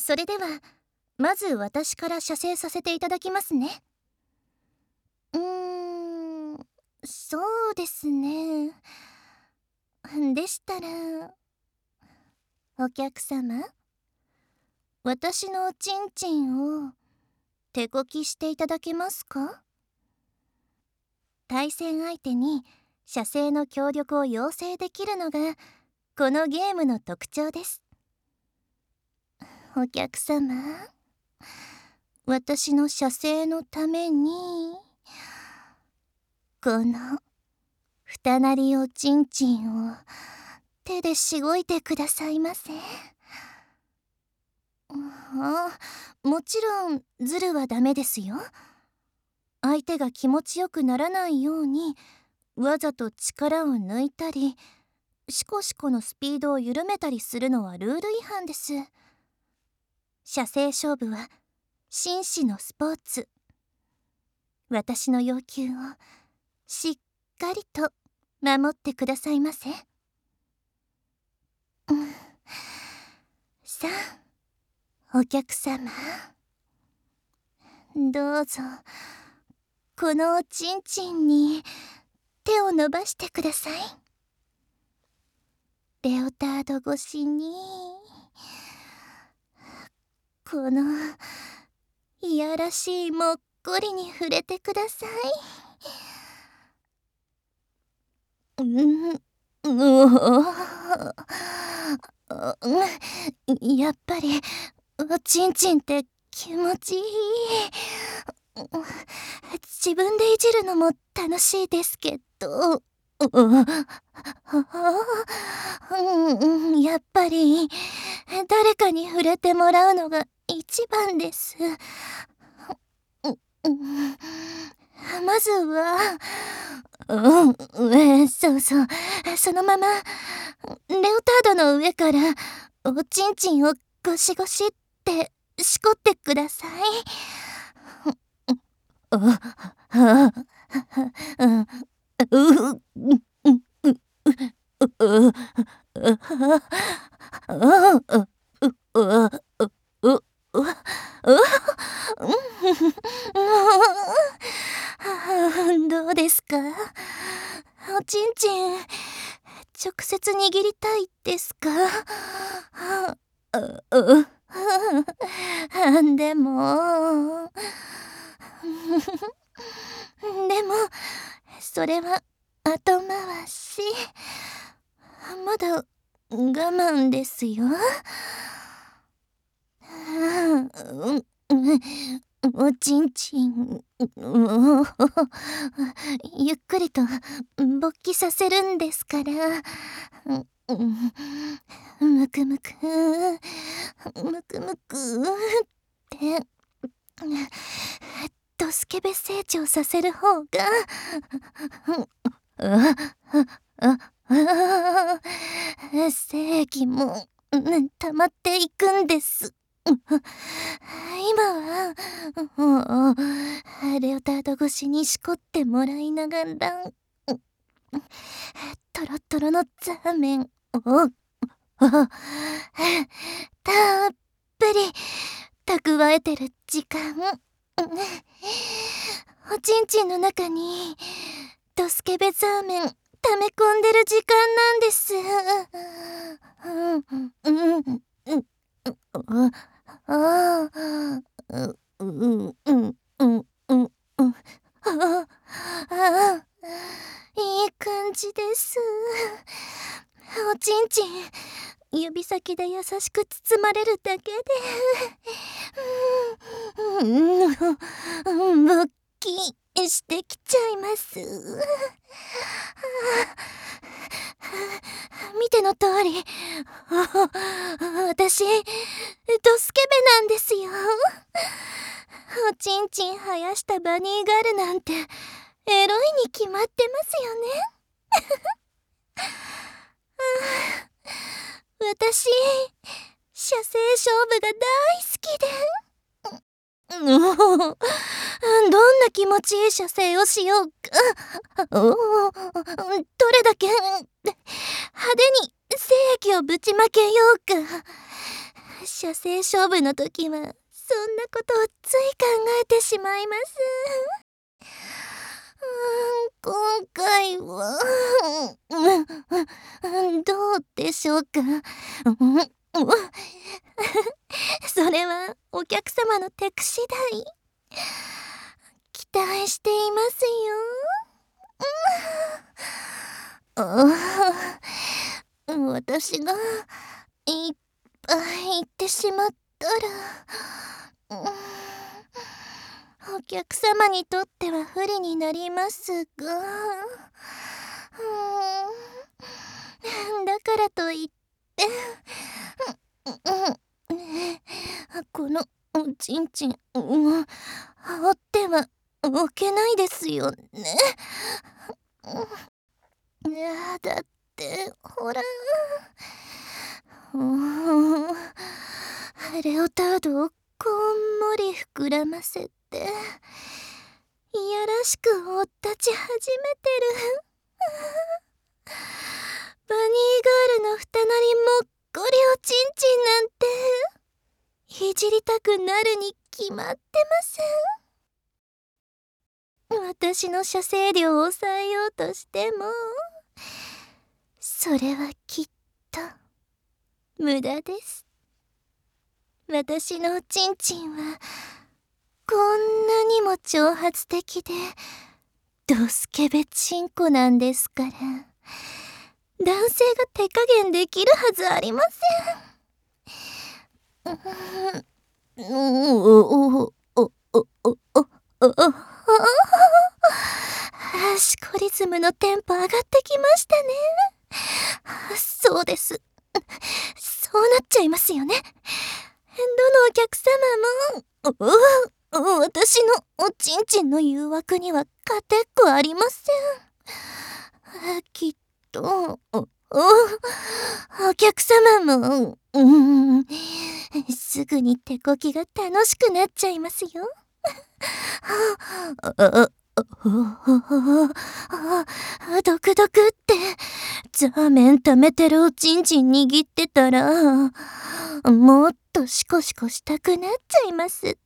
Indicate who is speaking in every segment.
Speaker 1: それではまず私から射精させていただきますね。そうですね。でしたらお客様、私のおちんちんを手こきしていただけますか？対戦相手に射精の協力を要請できるのがこのゲームの特徴です。お客様、私の射精のためにこの二なりおちんちんを手でしごいてくださいませ。もちろんズルはダメですよ。相手が気持ちよくならないようにわざと力を抜いたりシコシコのスピードを緩めたりするのはルール違反です。射精勝負は紳士のスポーツ。私の要求をしっかりと守ってくださいませ。さあお客様、どうぞこのおちんちんに手を伸ばしてください。レオタード越しにこのいやらしいもっこりに触れてください。やっぱりおちんちんって気持ちいい。自分でいじるのも楽しいですけど、やっぱり誰かに触れてもらうのが一番です。まずはそうそう、そのままレオタードの上からおちんちんをゴシゴシってしこってください。どうですか？おちんちん直接握りたいですか？でもそれは後回し。まだ我慢ですよ。おちんちんゆっくりと勃起させるんですから。むくむくむくむくってドスケベ成長させる方が精液も溜まっていくんです。今はレオタード越しにしこってもらいながらトロトロのザーメンをたっぷり蓄えてる時間、おちんちんの中にドスケベザーメン溜め込んでる時間なんです。いい感じです。おちんちん指先で優しく包まれるだけで勃起してきちゃいます。見ての通り私ドスケベなんですよ。おちんちん生やしたバニーガールなんてエロいに決まってますよね。私射精勝負が大好きでどんな気持ちいい射精をしようか。どれだけ派手に精液をぶちまけようか。 射精勝負の時はそんなことをつい考えてしまいます。今回はどうでしょうか。それはお客様のテク次第。期待していますよ。私がいっぱい言ってしまったら、お客様にとっては不利になりますが、だからといってこのおちんちん放ってはおけないですよね。だってほら、レオタードをこんもり膨らませていやらしくおっ立ち始めてる。バニーガールの二なりもっこりおちんちんなんていじりたくなるに決まってます。私の射精量を抑えようとしてもそれはきっと無駄です。私のおちんちんはこんなにも挑発的でドスケベチンコなんですから、男性が手加減できるはずありません。シコリズムのテンポ上がってきましたね。そうです。そうなっちゃいますよね。どのお客様も私のおちんちんの誘惑には勝てっこありません。きっとお客様もすぐに手こきが楽しくなっちゃいますよ。ドクドクってザーメン溜めてるおちんちん握ってたらもっとシコシコしたくなっちゃいますって。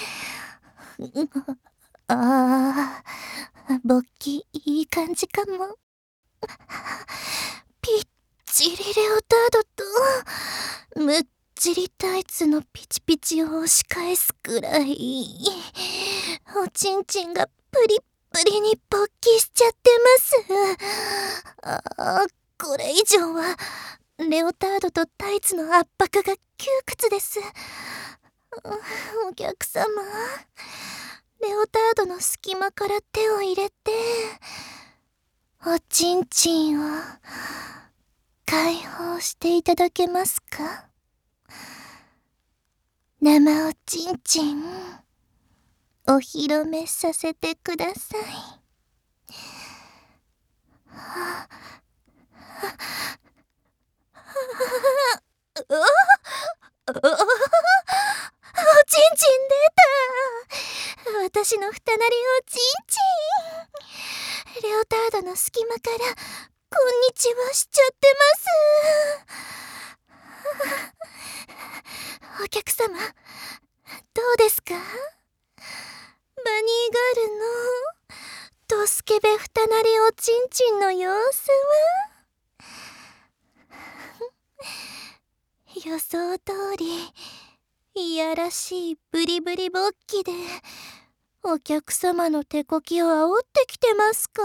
Speaker 1: 勃起いい感じかも。ぴっちりレオタードとむっちりタイツのピチピチを押し返すくらいおちんちんがプリップリに勃起しちゃってます。これ以上はレオタードとタイツの圧迫が窮屈です。お客様、レオタードの隙間から手を入れておちんちんを解放していただけますか。生おちんちんお披露目させてください。おちんちん出た。私の二なりおちんちんレオタードの隙間からこんにちはしちゃってます。お客様どうですか。バニーガールのドスケベ二なりおちんちんの様子は予想通りいやらしいブリブリ勃起でお客様の手こきを煽ってきてますか。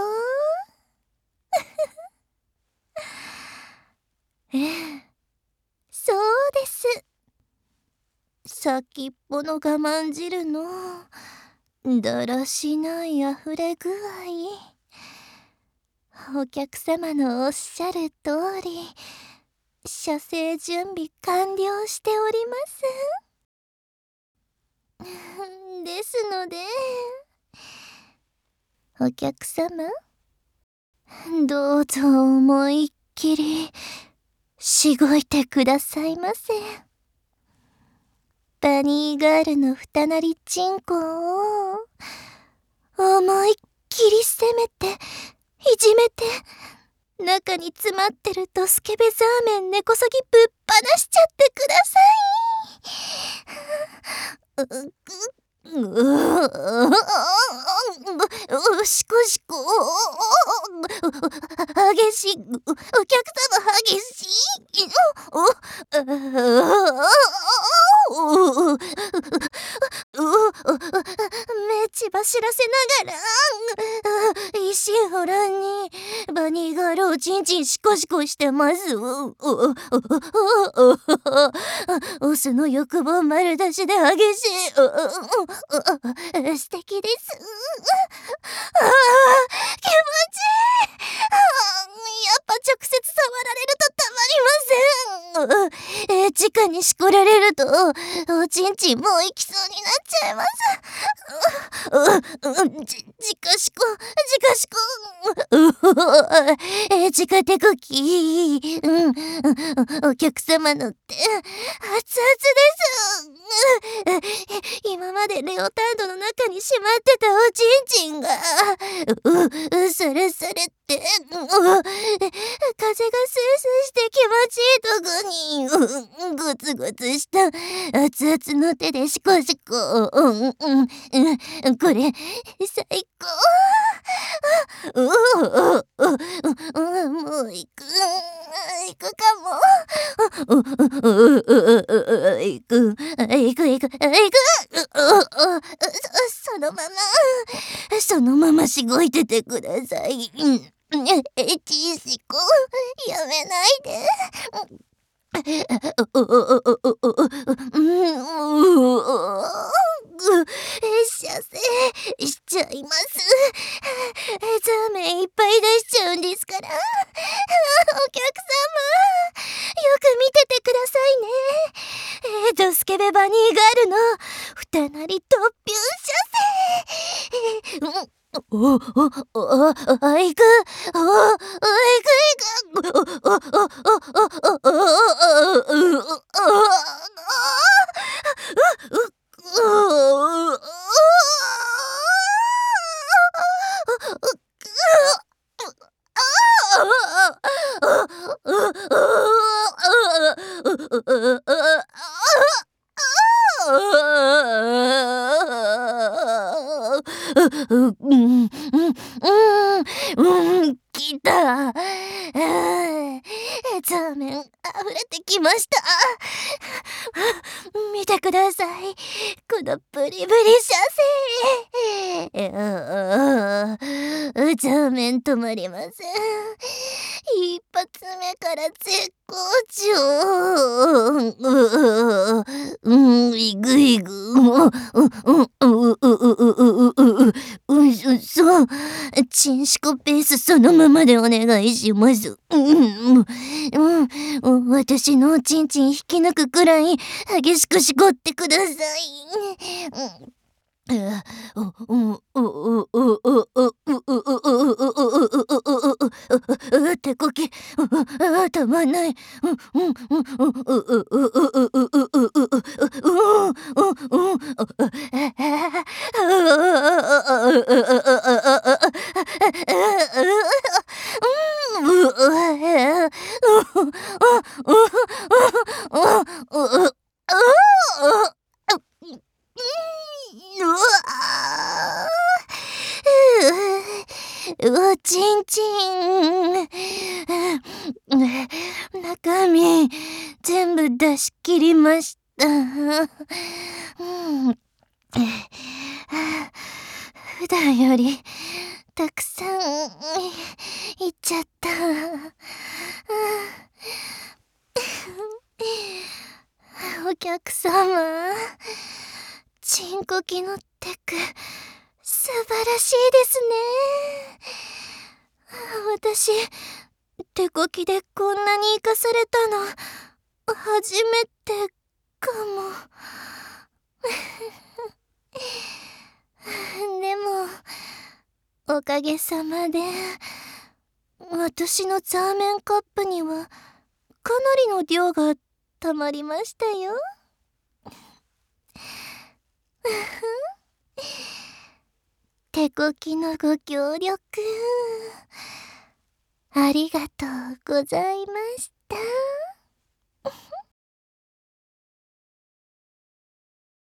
Speaker 1: そうです。先っぽの我慢汁のだらしないあふれ具合、お客様のおっしゃる通り射精準備完了しております。ですのでお客様どうぞ思いっきりしごいてくださいませ。バニーガールの二なりチンコを思いっきり攻めていじめて中に詰まってるドスケベザーメン根こそぎぶっ放しちゃってください。 しこしこ、激しい、お客様激しい、目血走らせながら、一心不乱にバニーガールをチンチンシコシコしてます。オスの欲望丸出しで激しい。素敵です。気持ちいい。やっぱ直接触られるとたまりません。直にしこられるとおちんちんもう行きそうになっちゃいます。じかしこじかしこ、じか手こき、お客様のって熱々です。今までレオタードの中にしまってたおちんちんがスルスルって風がスースーして気持ちいいとこにゴツゴツした熱々の手でシコシコ、これ最高。もう行くかも。行く。そのまましごいててください。チンシコ、やめないで。射精しちゃいます。ザーメンいっぱい出しちゃうんですから。お客様、よく見ててくださいね。ドスケベバニーガールの二なりトッピュー射精。行く。来た。ザーメン溢れてきました。見てください、このブリブリ射精。ザーメン止まりません。一発目から絶好調。いぐいぐ。そう。チンシコペースそのままでお願いします。私のおちんちん引き抜くくらい激しくしこってください。手こきたまんない。おちんちん中身全部出し切りました。普段よりたくさんいっちゃった。お客様、チンコキのテク素晴らしいですね。私手こきでこんなに生かされたの初めてかも。でもおかげさまで私のザーメンカップにはかなりの量がたまりましたよ。手こきのご協力ありがとうございました。